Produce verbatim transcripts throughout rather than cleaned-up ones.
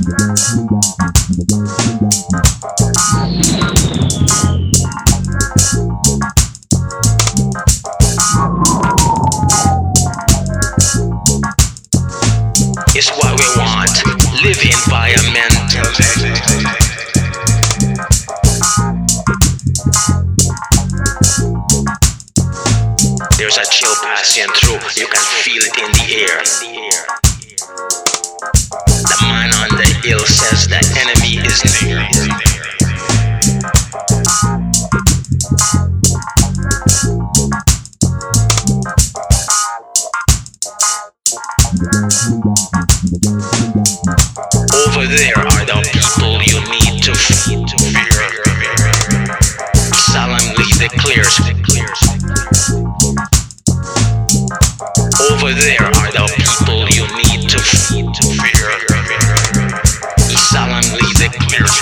It's what we want. Live environmentally. There's a chill passing through. You can feel it in the air. The man on the hill says the enemy is near. Over there are the people you need to feed to fear. Solemnly declares. Over there are the people you need to feed to fear. He solemnly declares.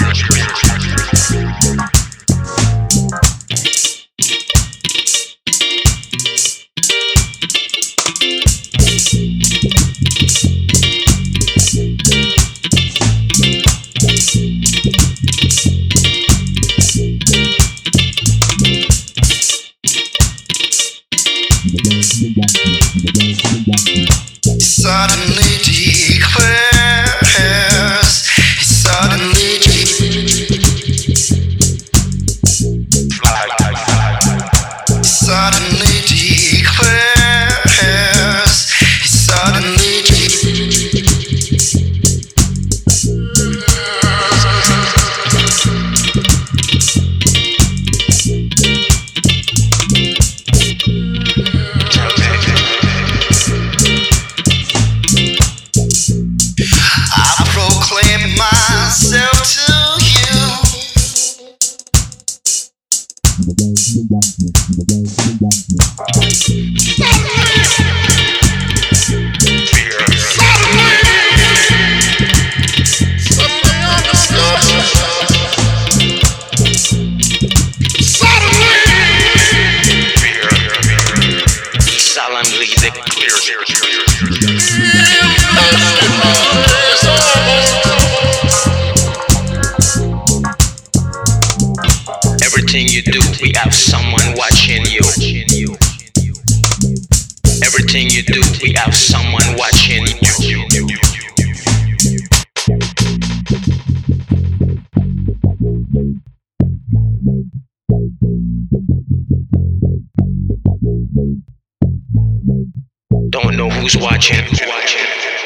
Suddenly declares, suddenly suddenly declares, suddenly myself to you. Solemnly declares. Everything you do, we have someone watching you. Everything you do, we have someone watching you. Don't know who's watching. Who's watching.